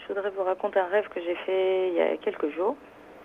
Je voudrais vous raconter un rêve que j'ai fait il y a quelques jours.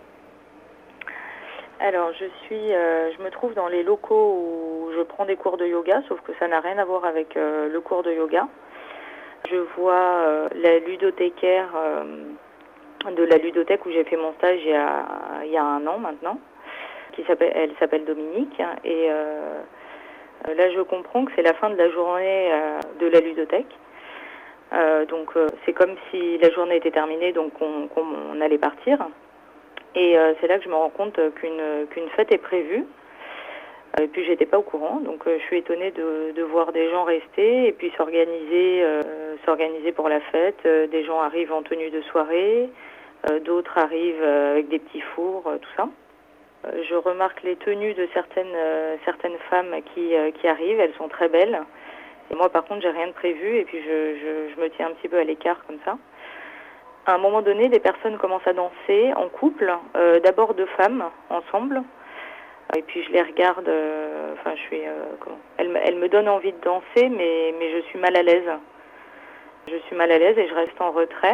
Alors, je me trouve dans les locaux où je prends des cours de yoga, sauf que ça n'a rien à voir avec le cours de yoga. Je vois la ludothécaire de la ludothèque où j'ai fait mon stage il y a 1 an maintenant. Elle s'appelle Dominique. Et là, je comprends que c'est la fin de la journée de la ludothèque. Donc, c'est comme si la journée était terminée, donc on allait partir. Et c'est là que je me rends compte qu'une fête est prévue. Et puis j'étais pas au courant, donc je suis étonnée de voir des gens rester et puis s'organiser pour la fête. Des gens arrivent en tenue de soirée, d'autres arrivent avec des petits fours, tout ça. Je remarque les tenues de certaines femmes qui arrivent, elles sont très belles. Et moi par contre j'ai rien de prévu et puis je me tiens un petit peu à l'écart comme ça. À un moment donné, des personnes commencent à danser en couple, d'abord 2 femmes ensemble. Et puis je les regarde, elles me donnent envie de danser, mais je suis mal à l'aise. Je suis mal à l'aise et je reste en retrait.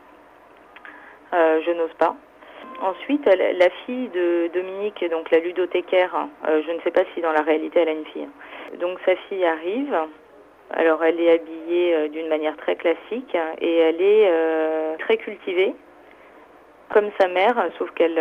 Je n'ose pas. Ensuite, la fille de Dominique, donc la ludothécaire, je ne sais pas si dans la réalité elle a une fille. Donc sa fille arrive. Alors elle est habillée d'une manière très classique et elle est très cultivée, comme sa mère, sauf qu'elle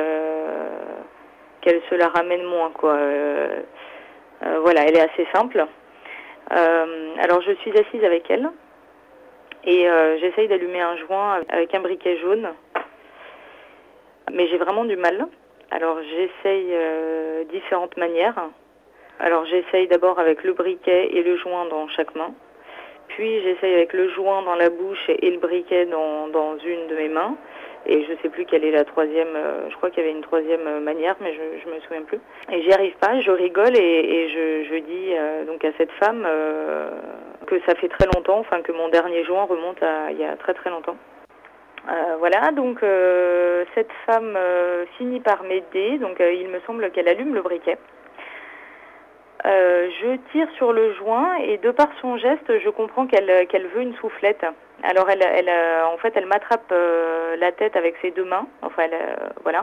se la ramène moins, quoi. Voilà, elle est assez simple. Alors je suis assise avec elle et j'essaye d'allumer un joint avec un briquet jaune, mais j'ai vraiment du mal. Alors j'essaye différentes manières. Alors j'essaye d'abord avec le briquet et le joint dans chaque main. Puis j'essaye avec le joint dans la bouche et le briquet dans une de mes mains. Et je ne sais plus quelle est la troisième, je crois qu'il y avait une troisième manière, mais je me souviens plus. Et j'y arrive pas, je rigole et je dis donc à cette femme que ça fait très longtemps, enfin que mon dernier joint remonte à il y a très très longtemps. Voilà, donc cette femme finit par m'aider, donc il me semble qu'elle allume le briquet. Je tire sur le joint et de par son geste, je comprends qu'elle veut une soufflette. Alors en fait, elle m'attrape la tête avec ses 2 mains. Enfin, voilà.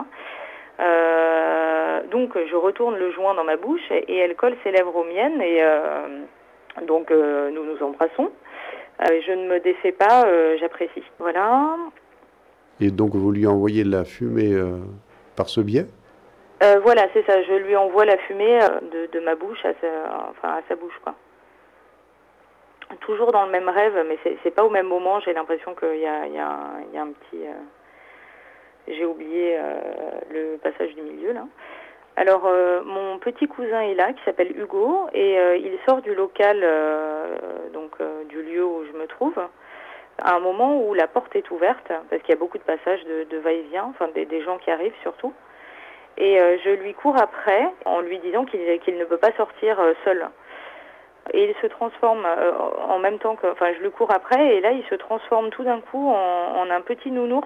Donc, je retourne le joint dans ma bouche et elle colle ses lèvres aux miennes et donc nous nous embrassons. Je ne me défais pas, j'apprécie. Voilà. Et donc vous lui envoyez de la fumée par ce biais? Voilà, c'est ça. Je lui envoie la fumée de ma bouche à sa bouche, quoi. Toujours dans le même rêve, mais c'est pas au même moment. J'ai l'impression qu'il y a un petit... j'ai oublié le passage du milieu, là. Alors, mon petit cousin est là, qui s'appelle Hugo, et il sort du local, du lieu où je me trouve, à un moment où la porte est ouverte, parce qu'il y a beaucoup de passages de va-et-vient, enfin des gens qui arrivent surtout. Et je lui cours après en lui disant qu'il ne peut pas sortir seul. Et il se transforme en même temps que... Enfin, je lui cours après et là, il se transforme tout d'un coup en un petit nounours.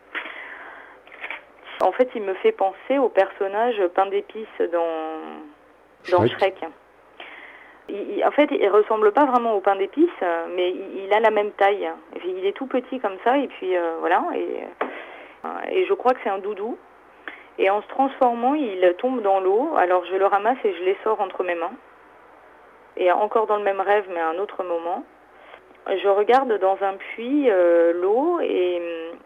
En fait, il me fait penser au personnage Pain d'épices dans Shrek. En fait, il ressemble pas vraiment au Pain d'épices, mais il a la même taille. Il est tout petit comme ça et puis voilà. Et je crois que c'est un doudou. Et en se transformant, il tombe dans l'eau. Alors je le ramasse et je l'essore entre mes mains. Et encore dans le même rêve, mais à un autre moment. Je regarde dans un puits l'eau et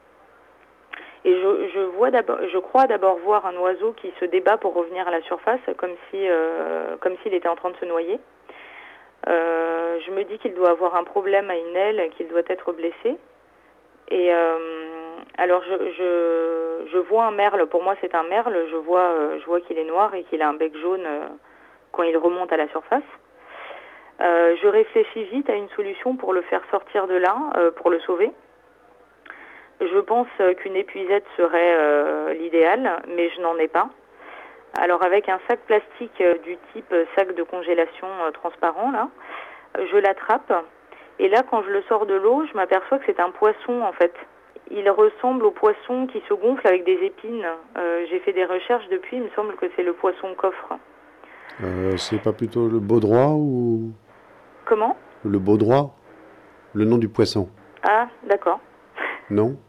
je crois d'abord voir un oiseau qui se débat pour revenir à la surface, comme s'il était en train de se noyer. Je me dis qu'il doit avoir un problème à une aile, qu'il doit être blessé. Et alors je vois un merle, pour moi c'est un merle, je vois qu'il est noir et qu'il a un bec jaune quand il remonte à la surface. Je réfléchis vite à une solution pour le faire sortir de là, pour le sauver. Je pense qu'une épuisette serait l'idéal, mais je n'en ai pas. Alors avec un sac plastique du type sac de congélation transparent, là, je l'attrape. Et là, quand je le sors de l'eau, je m'aperçois que c'est un poisson, en fait. Il ressemble au poisson qui se gonfle avec des épines. J'ai fait des recherches depuis, il me semble que c'est le poisson coffre. C'est pas plutôt le baudroie ou... Comment ? Le baudroie, le nom du poisson. Ah, d'accord. Non ?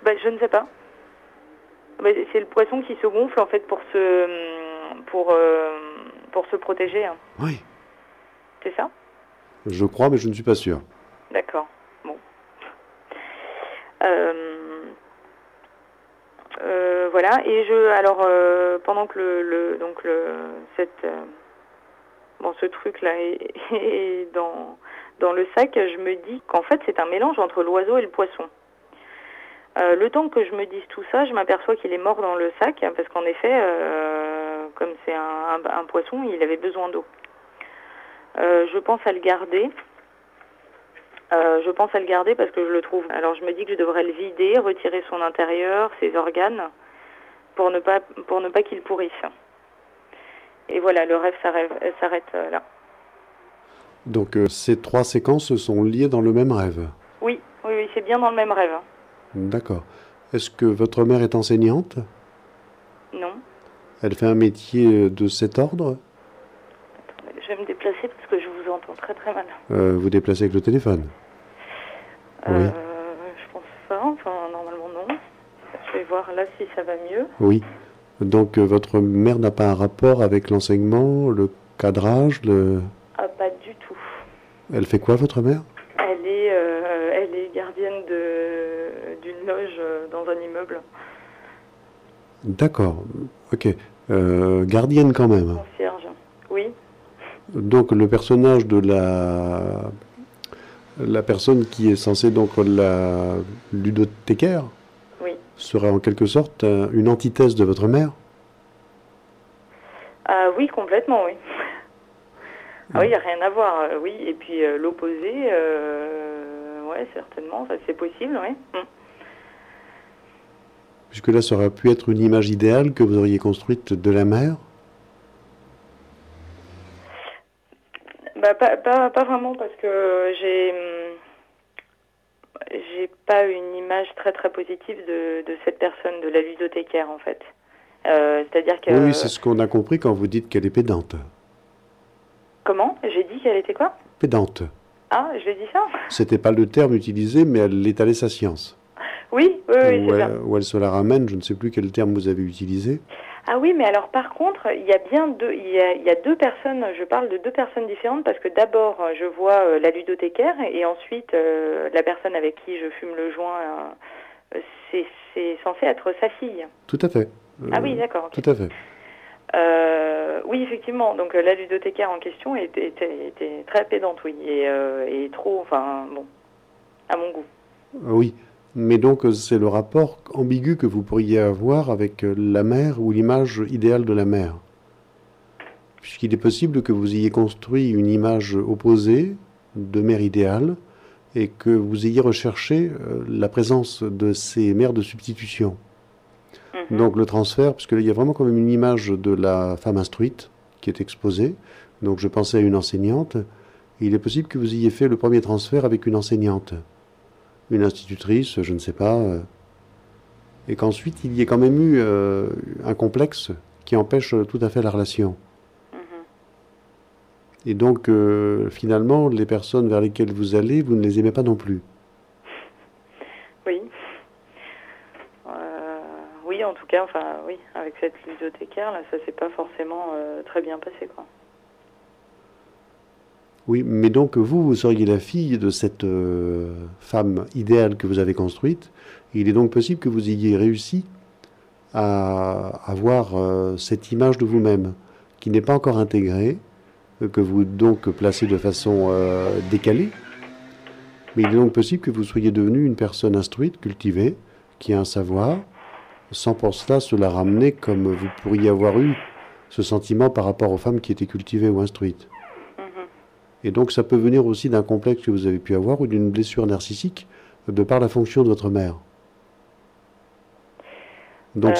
Je ne sais pas. C'est le poisson qui se gonfle en fait pour se protéger. Hein. Oui. C'est ça? Je crois, mais je ne suis pas sûr. D'accord. Bon. Voilà. Et pendant que ce truc-là est dans le sac, je me dis qu'en fait, c'est un mélange entre l'oiseau et le poisson. Le temps que je me dise tout ça, je m'aperçois qu'il est mort dans le sac, parce qu'en effet, comme c'est un poisson, il avait besoin d'eau. Je pense à le garder. Parce que je le trouve. Alors je me dis que je devrais le vider, retirer son intérieur, ses organes, pour ne pas qu'il pourrisse. Et voilà, le rêve s'arrête là. Donc ces 3 séquences sont liées dans le même rêve? Oui, c'est bien dans le même rêve. D'accord. Est-ce que votre mère est enseignante? Non. Elle fait un métier de cet ordre? Attendez, je vais me déplacer parce que je vous entends très très mal. Vous déplacez avec le téléphone? Oui. Je pense pas, normalement non. Je vais voir là si ça va mieux. Oui. Donc votre mère n'a pas un rapport avec l'enseignement, le cadrage, Ah, pas du tout. Elle fait quoi, votre mère? Elle est gardienne d'une loge dans un immeuble. D'accord. Ok. Gardienne quand même. Concierge. Oui. Donc le personnage de la personne qui est censée donc la ludothécaire, oui, serait en quelque sorte une antithèse de votre mère? Oui, complètement, oui. Ah oui, il n'y a rien à voir, oui. Et puis l'opposé, ouais, certainement, ça c'est possible, oui. Puisque là, ça aurait pu être une image idéale que vous auriez construite de la mère? Pas vraiment, parce que j'ai pas une image très très positive de cette personne, de la ludothécaire en fait. C'est-à-dire que... Oui, c'est ce qu'on a compris quand vous dites qu'elle est pédante. Comment? J'ai dit qu'elle était quoi? Pédante. Ah, je l'ai dit ça? C'était pas le terme utilisé, mais elle étalait sa science. Oui, c'est ça. Ou elle se la ramène, je ne sais plus quel terme vous avez utilisé. Ah oui, mais alors par contre, il y a bien deux personnes, je parle de deux personnes différentes, parce que d'abord, je vois la ludothécaire, et ensuite, la personne avec qui je fume le joint, c'est censé être sa fille. Tout à fait. Ah oui, d'accord. Okay. Tout à fait. Oui, effectivement, donc la ludothécaire en question était très pédante, oui, et trop, enfin, bon, à mon goût. Oui. Mais donc, c'est le rapport ambigu que vous pourriez avoir avec la mère ou l'image idéale de la mère. Puisqu'il est possible que vous ayez construit une image opposée de mère idéale et que vous ayez recherché la présence de ces mères de substitution. Donc le transfert, puisque là, il y a vraiment quand même une image de la femme instruite qui est exposée. Donc je pensais à une enseignante. Et il est possible que vous ayez fait le premier transfert avec une enseignante. Une institutrice, je ne sais pas, et qu'ensuite il y ait quand même eu un complexe qui empêche tout à fait la relation. Et donc, finalement, les personnes vers lesquelles vous allez, vous ne les aimez pas non plus. Oui. Oui, en tout cas, enfin, oui, avec cette ludothécaire, là, ça s'est pas forcément très bien passé, quoi. Oui, mais donc vous seriez la fille de cette femme idéale que vous avez construite. Il est donc possible que vous ayez réussi à avoir cette image de vous-même qui n'est pas encore intégrée, que vous donc placez de façon décalée. Mais il est donc possible que vous soyez devenue une personne instruite, cultivée, qui a un savoir, sans pour cela se la ramener comme vous pourriez avoir eu ce sentiment par rapport aux femmes qui étaient cultivées ou instruites. Et donc ça peut venir aussi d'un complexe que vous avez pu avoir ou d'une blessure narcissique de par la fonction de votre mère. Donc,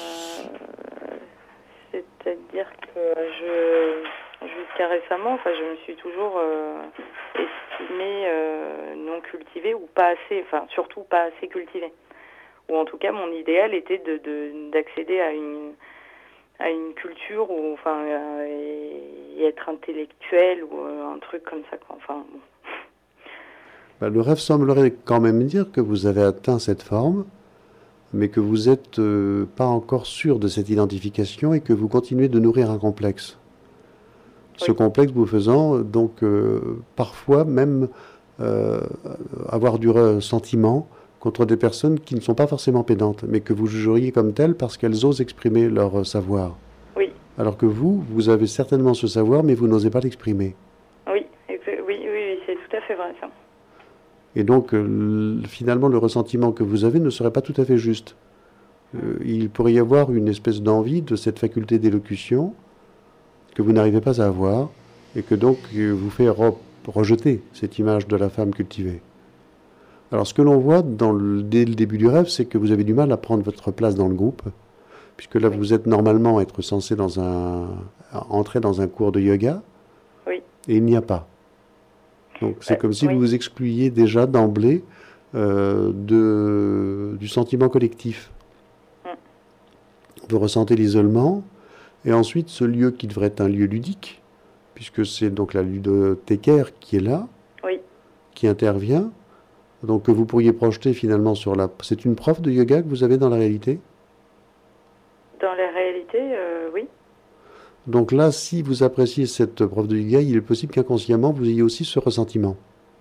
c'est-à-dire que jusqu'à récemment, enfin, je me suis toujours estimée non cultivée ou pas assez, enfin surtout pas assez cultivée. Ou en tout cas, mon idéal était d'accéder à une culture ou enfin et être intellectuel ou un truc comme ça, quoi. Enfin bon. Le rêve semblerait quand même dire que vous avez atteint cette forme mais que vous n'êtes pas encore sûr de cette identification et que vous continuez de nourrir un complexe. Ce Oui. complexe vous faisant donc parfois même avoir du ressentiment contre des personnes qui ne sont pas forcément pédantes, mais que vous jugeriez comme telles parce qu'elles osent exprimer leur savoir. Oui. Alors que vous avez certainement ce savoir, mais vous n'osez pas l'exprimer. Oui, oui, c'est tout à fait vrai, ça. Et donc, finalement, le ressentiment que vous avez ne serait pas tout à fait juste. Il pourrait y avoir une espèce d'envie de cette faculté d'élocution que vous n'arrivez pas à avoir, et que donc vous fait rejeter cette image de la femme cultivée. Alors, ce que l'on voit dès le début du rêve, c'est que vous avez du mal à prendre votre place dans le groupe, puisque là, vous êtes normalement être censé entrer dans un cours de yoga, Oui. et il n'y a pas. Donc, c'est comme si oui. vous vous excluiez déjà d'emblée du sentiment collectif. Vous ressentez l'isolement, et ensuite, ce lieu qui devrait être un lieu ludique, puisque c'est donc la ludothécaire qui est là, oui. qui intervient, donc que vous pourriez projeter finalement sur la... C'est une prof de yoga que vous avez dans la réalité? Dans la réalité, oui. Donc là, si vous appréciez cette prof de yoga, il est possible qu'inconsciemment, vous ayez aussi ce ressentiment.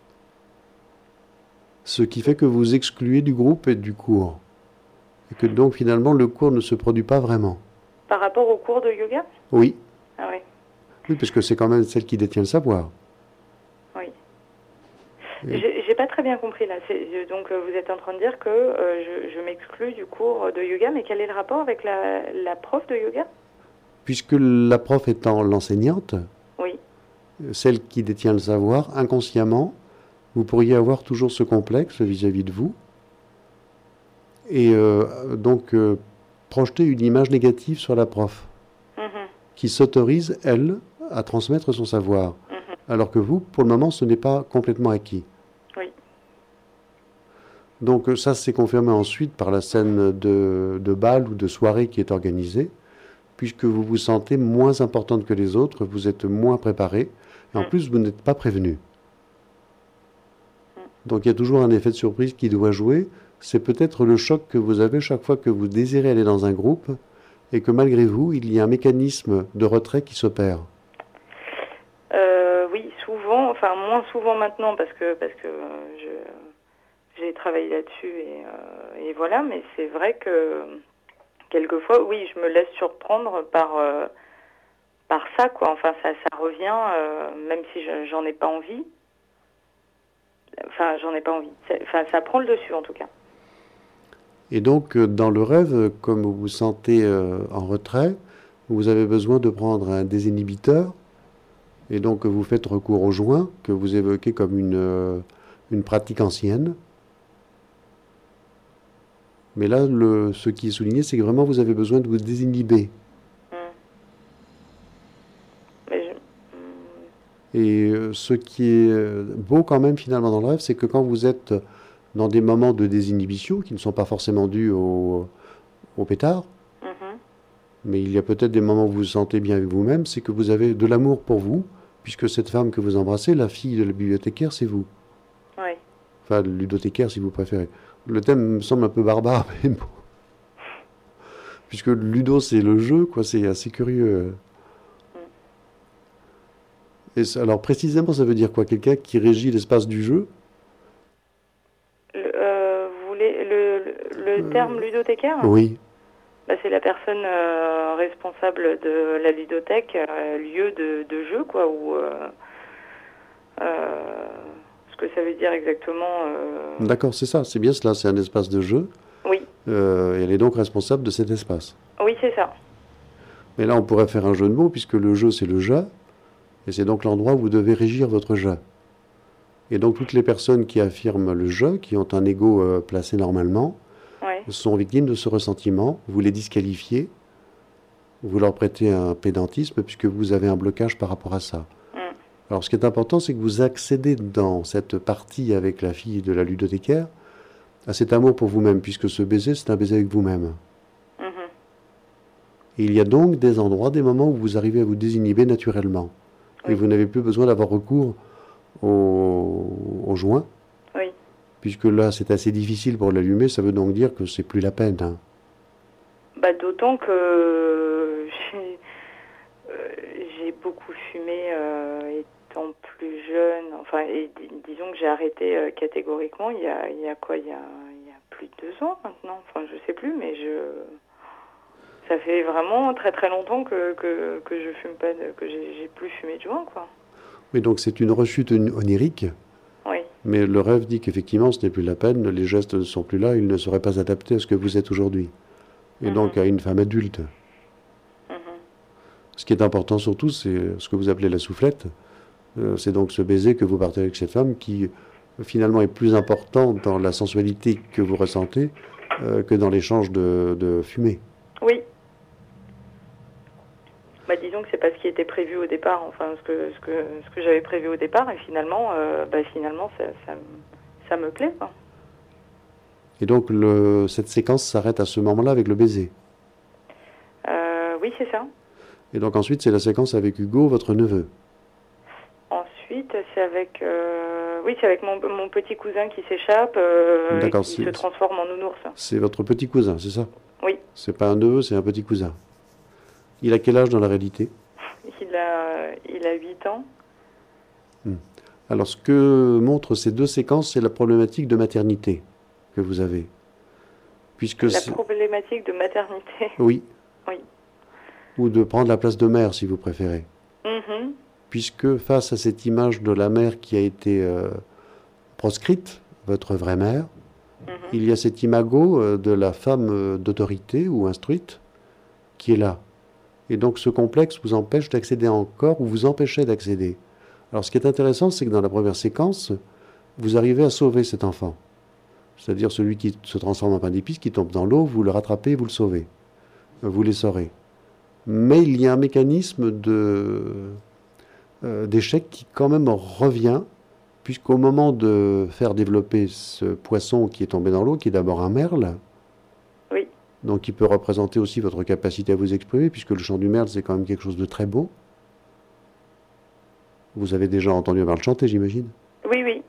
Ce qui fait que vous excluez du groupe et du cours. Et que donc finalement, le cours ne se produit pas vraiment. Par rapport au cours de yoga? Oui. Ah oui. Oui, parce que c'est quand même celle qui détient le savoir. Oui. Et... J'ai pas très bien compris là. Donc vous êtes en train de dire que je m'exclus du cours de yoga, mais quel est le rapport avec la prof de yoga? Puisque la prof étant l'enseignante, oui. Celle qui détient le savoir, inconsciemment, vous pourriez avoir toujours ce complexe vis-à-vis de vous, et donc projeter une image négative sur la prof, qui s'autorise, elle, à transmettre son savoir, alors que vous, pour le moment, ce n'est pas complètement acquis. Oui. Donc ça, c'est confirmé ensuite par la scène de bal ou de soirée qui est organisée, puisque vous vous sentez moins importante que les autres, vous êtes moins préparé, et en plus, vous n'êtes pas prévenu. Donc il y a toujours un effet de surprise qui doit jouer. C'est peut-être le choc que vous avez chaque fois que vous désirez aller dans un groupe, et que malgré vous, il y a un mécanisme de retrait qui s'opère. Oui, souvent, enfin moins souvent maintenant parce que j'ai travaillé là-dessus et voilà, mais c'est vrai que quelquefois, oui, je me laisse surprendre par ça, quoi. Enfin, ça revient, même si j'en ai pas envie. Enfin, j'en ai pas envie. Enfin, ça prend le dessus, en tout cas. Et donc, dans le rêve, comme vous vous sentez en retrait, vous avez besoin de prendre un désinhibiteur, et donc vous faites recours au joint, que vous évoquez comme une pratique ancienne. Mais là, ce qui est souligné, c'est que vraiment vous avez besoin de vous désinhiber. Et ce qui est beau quand même finalement dans le rêve, c'est que quand vous êtes dans des moments de désinhibition, qui ne sont pas forcément dus au pétard, mais il y a peut-être des moments où vous vous sentez bien avec vous-même, c'est que vous avez de l'amour pour vous, puisque cette femme que vous embrassez, la fille de la bibliothécaire, c'est vous. Oui. Enfin, le ludothécaire si vous préférez. Le thème me semble un peu barbare, mais bon. Puisque le ludo, c'est le jeu, quoi, c'est assez curieux. Et alors, précisément, ça veut dire quoi? Quelqu'un qui régit l'espace du jeu? Vous voulez le terme ludothécaire? Oui. Bah, c'est la personne responsable de la ludothèque, lieu de jeu, quoi, ou ce que ça veut dire exactement. D'accord, c'est ça, c'est bien cela, c'est un espace de jeu. Oui. Elle est donc responsable de cet espace. Oui, c'est ça. Mais là, on pourrait faire un jeu de mots, puisque le jeu, c'est le jeu, et c'est donc l'endroit où vous devez régir votre jeu. Et donc, toutes les personnes qui affirment le jeu, qui ont un ego placé normalement, sont victimes de ce ressentiment. Vous les disqualifiez, vous leur prêtez un pédantisme, puisque vous avez un blocage par rapport à ça. Alors, ce qui est important, c'est que vous accédez dans cette partie avec la fille de la ludothécaire à cet amour pour vous-même, puisque ce baiser, c'est un baiser avec vous-même. Et il y a donc des endroits, des moments où vous arrivez à vous désinhiber naturellement. Et vous n'avez plus besoin d'avoir recours au joint, puisque là c'est assez difficile pour l'allumer, ça veut donc dire que c'est plus la peine. Hein. Bah, d'autant que j'ai beaucoup fumé étant plus jeune. Enfin, et disons que j'ai arrêté catégoriquement il y a quoi, il y a plus de 2 ans maintenant. Enfin, je sais plus, mais ça fait vraiment très très longtemps que je fume pas, que j'ai plus fumé de joint, quoi. Oui, donc c'est une rechute onirique. Oui. Mais le rêve dit qu'effectivement ce n'est plus la peine, les gestes ne sont plus là, ils ne seraient pas adaptés à ce que vous êtes aujourd'hui. Et donc à une femme adulte. Ce qui est important surtout, c'est ce que vous appelez la soufflette. C'est donc ce baiser que vous partagez avec cette femme qui finalement est plus important dans la sensualité que vous ressentez que dans l'échange de fumée. Oui. Bah, disons que c'est pas ce qui était prévu au départ, enfin ce que j'avais prévu au départ, et finalement, ça me plaît, quoi. Et donc cette séquence s'arrête à ce moment-là avec le baiser. Oui, c'est ça. Et donc ensuite c'est la séquence avec Hugo, votre neveu. Ensuite c'est avec mon petit cousin qui s'échappe, qui se transforme en nounours. C'est votre petit cousin, c'est ça? Oui. C'est pas un neveu, c'est un petit cousin. Il a quel âge dans la réalité? Il a 8 ans. Alors ce que montrent ces deux séquences, c'est la problématique de maternité que vous avez. Puisque la problématique de maternité. Oui. Oui. Ou de prendre la place de mère, si vous préférez. Puisque face à cette image de la mère qui a été proscrite, votre vraie mère, il y a cet imago de la femme d'autorité ou instruite qui est là. Et donc ce complexe vous empêche d'accéder encore ou vous empêchait d'accéder. Alors ce qui est intéressant, c'est que dans la première séquence, vous arrivez à sauver cet enfant. C'est-à-dire celui qui se transforme en pain d'épices, qui tombe dans l'eau, vous le rattrapez, vous le sauvez. Vous l'essorez. Mais il y a un mécanisme d'échec qui quand même revient, puisqu'au moment de faire développer ce poisson qui est tombé dans l'eau, qui est d'abord un merle, oui. Donc qui peut représenter aussi votre capacité à vous exprimer, puisque le chant du merle, c'est quand même quelque chose de très beau. Vous avez déjà entendu un merle chanter, j'imagine? Oui, oui.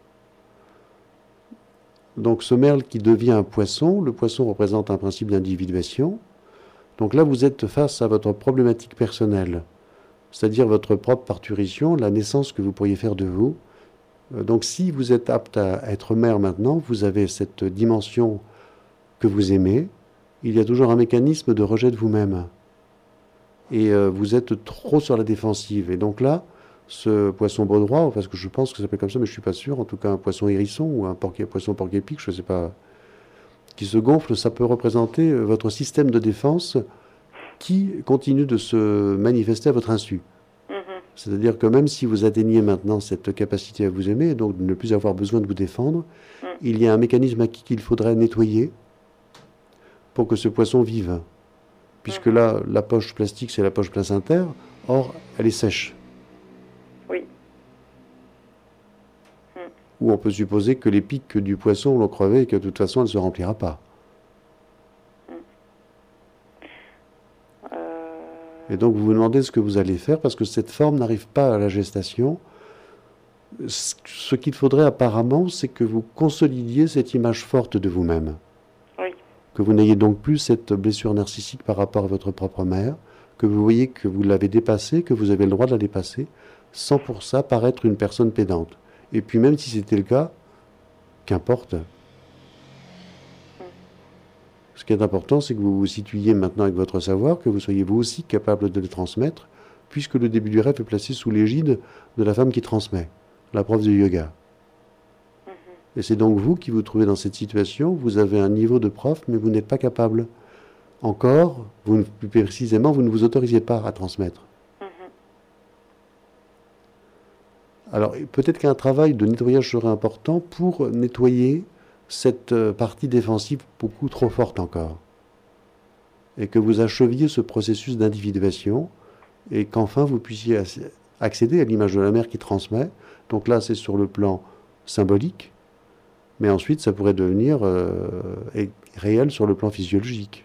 Donc ce merle qui devient un poisson, le poisson représente un principe d'individuation. Donc là, vous êtes face à votre problématique personnelle, c'est-à-dire votre propre parturition, la naissance que vous pourriez faire de vous. Donc si vous êtes apte à être mère maintenant, vous avez cette dimension que vous aimez, il y a toujours un mécanisme de rejet de vous-même. Et vous êtes trop sur la défensive. Et donc là, ce poisson baudroie, parce que je pense que ça s'appelle comme ça, mais je ne suis pas sûr, en tout cas un poisson hérisson ou un poisson porc-épic, je ne sais pas, qui se gonfle, ça peut représenter votre système de défense qui continue de se manifester à votre insu. C'est-à-dire que même si vous atteignez maintenant cette capacité à vous aimer, donc de ne plus avoir besoin de vous défendre, il y a un mécanisme acquis qu'il faudrait nettoyer pour que ce poisson vive. Puisque là, la poche plastique, c'est la poche placentaire, or, elle est sèche. Oui. Ou on peut supposer que les pics du poisson l'ont crevé et que de toute façon, elle ne se remplira pas. Et donc, vous vous demandez ce que vous allez faire, parce que cette forme n'arrive pas à la gestation. Ce qu'il faudrait apparemment, c'est que vous consolidiez cette image forte de vous-même. Oui. Que vous n'ayez donc plus cette blessure narcissique par rapport à votre propre mère, que vous voyez que vous l'avez dépassée, que vous avez le droit de la dépasser, sans pour ça paraître une personne pédante. Et puis même si c'était le cas, qu'importe. Ce qui est important, c'est que vous vous situiez maintenant avec votre savoir, que vous soyez vous aussi capable de le transmettre, puisque le début du rêve est placé sous l'égide de la femme qui transmet, la prof de yoga. Et c'est donc vous qui vous trouvez dans cette situation, vous avez un niveau de prof, mais vous n'êtes pas capable. Encore, plus précisément, vous ne vous autorisez pas à transmettre. Alors, peut-être qu'un travail de nettoyage serait important pour nettoyer cette partie défensive beaucoup trop forte encore. Et que vous acheviez ce processus d'individuation et qu'enfin vous puissiez accéder à l'image de la mère qui transmet. Donc là, c'est sur le plan symbolique, mais ensuite, ça pourrait devenir réel sur le plan physiologique.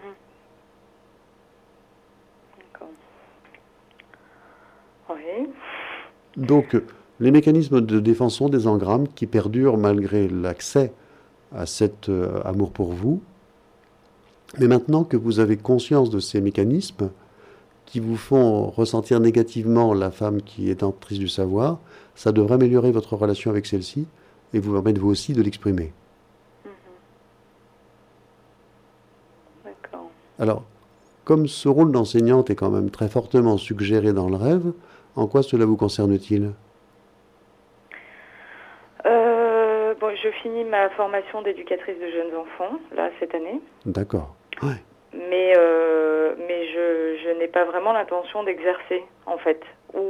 D'accord. Oui. Donc, les mécanismes de défense sont des engrammes qui perdurent malgré l'accès à cet amour pour vous. Mais maintenant que vous avez conscience de ces mécanismes qui vous font ressentir négativement la femme qui est détentrice du savoir, ça devrait améliorer votre relation avec celle-ci et vous permettre vous aussi de l'exprimer. D'accord. Alors, comme ce rôle d'enseignante est quand même très fortement suggéré dans le rêve, en quoi cela vous concerne-t-il? Bon, je finis ma formation d'éducatrice de jeunes enfants, là, cette année. D'accord. Ouais. Mais je n'ai pas vraiment l'intention d'exercer, en fait. Ou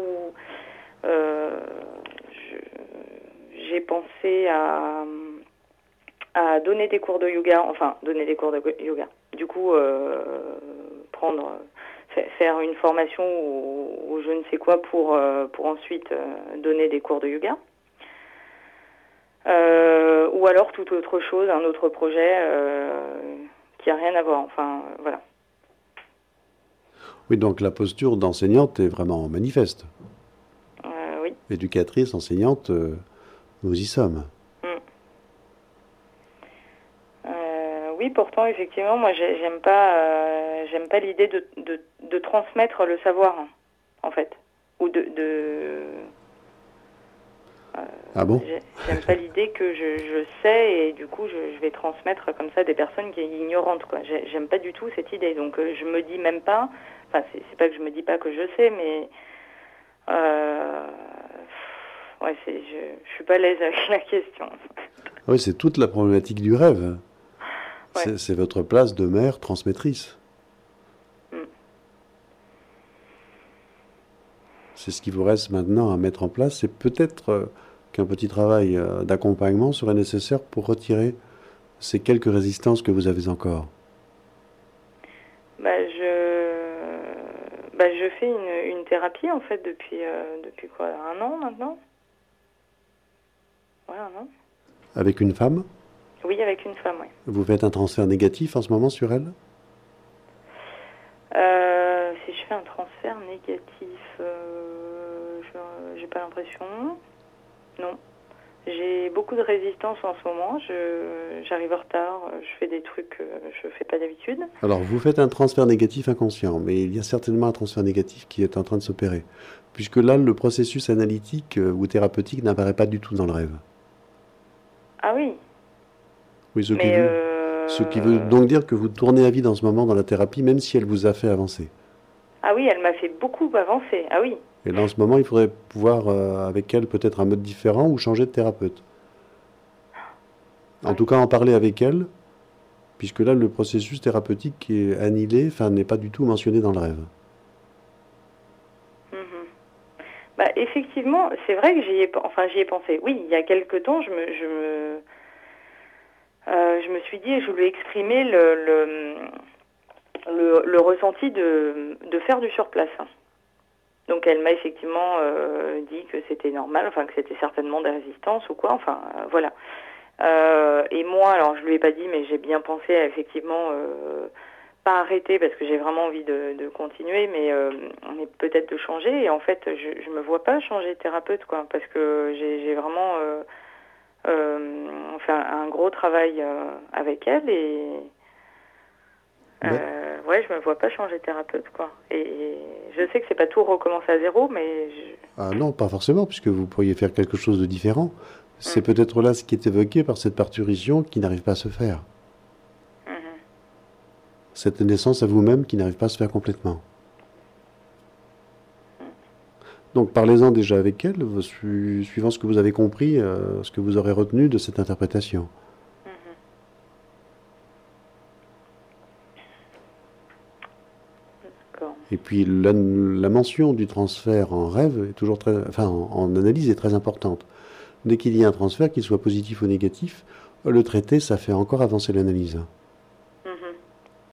j'ai pensé à donner des cours de yoga, enfin, donner des cours de yoga. Du coup, faire une formation ou je ne sais quoi pour ensuite donner des cours de yoga. Ou alors toute autre chose, un autre projet qui n'a rien à voir. Enfin, voilà. Oui, donc la posture d'enseignante est vraiment manifeste. Oui. Éducatrice, enseignante, nous y sommes. Oui, pourtant, effectivement, moi, j'aime pas l'idée de transmettre le savoir, en fait, ou Ah bon? J'aime pas l'idée que je sais et du coup je vais transmettre comme ça des personnes qui sont ignorantes, quoi. J'aime pas du tout cette idée, donc je me dis même pas, enfin c'est pas que je me dis pas que je sais, mais ouais, je suis pas à l'aise avec la question. Oui, c'est toute la problématique du rêve. Ouais. C'est votre place de mère transmettrice. C'est ce qui vous reste maintenant à mettre en place. C'est peut-être qu'un petit travail d'accompagnement serait nécessaire pour retirer ces quelques résistances que vous avez encore. Je fais une thérapie en fait depuis quoi, 1 an maintenant. Ouais, 1 an. Avec une femme? Oui, avec une femme, oui. Vous faites un transfert négatif en ce moment sur elle? Si je fais un transfert négatif, j'ai pas l'impression. Non. J'ai beaucoup de résistance en ce moment. J'arrive en retard. Je fais des trucs que je fais pas d'habitude. Alors, vous faites un transfert négatif inconscient, mais il y a certainement un transfert négatif qui est en train de s'opérer. Puisque là, le processus analytique ou thérapeutique n'apparaît pas du tout dans le rêve. Ah oui. Oui, ce qui veut donc dire que vous tournez à vide en ce moment dans la thérapie, même si elle vous a fait avancer. Ah oui, elle m'a fait beaucoup avancer. Ah oui. Et là, en ce moment, il faudrait pouvoir, avec elle, peut-être un mode différent ou changer de thérapeute. En tout cas, en parler avec elle, puisque là, le processus thérapeutique est annihilé, enfin, n'est pas du tout mentionné dans le rêve. Effectivement, c'est vrai que j'y ai pensé. Oui, il y a quelque temps, je me suis dit, je voulais exprimer le ressenti de faire du surplace. Donc elle m'a effectivement dit que c'était normal, enfin que c'était certainement des résistances ou quoi, enfin voilà. Et moi, alors je lui ai pas dit, mais j'ai bien pensé à effectivement pas arrêter parce que j'ai vraiment envie de continuer, mais peut-être de changer. Et en fait, je me vois pas changer de thérapeute, quoi, parce que j'ai vraiment fait un gros travail avec elle et ouais, je me vois pas changer de thérapeute, quoi. Et je sais que c'est pas tout recommencer à zéro, mais Ah non, pas forcément, puisque vous pourriez faire quelque chose de différent. C'est peut-être là ce qui est évoqué par cette parturition qui n'arrive pas à se faire. Cette naissance à vous-même qui n'arrive pas à se faire complètement. Donc parlez-en déjà avec elle, suivant ce que vous avez compris, ce que vous aurez retenu de cette interprétation. Et puis la mention du transfert en rêve est toujours en analyse est très importante. Dès qu'il y a un transfert, qu'il soit positif ou négatif, le traiter, ça fait encore avancer l'analyse.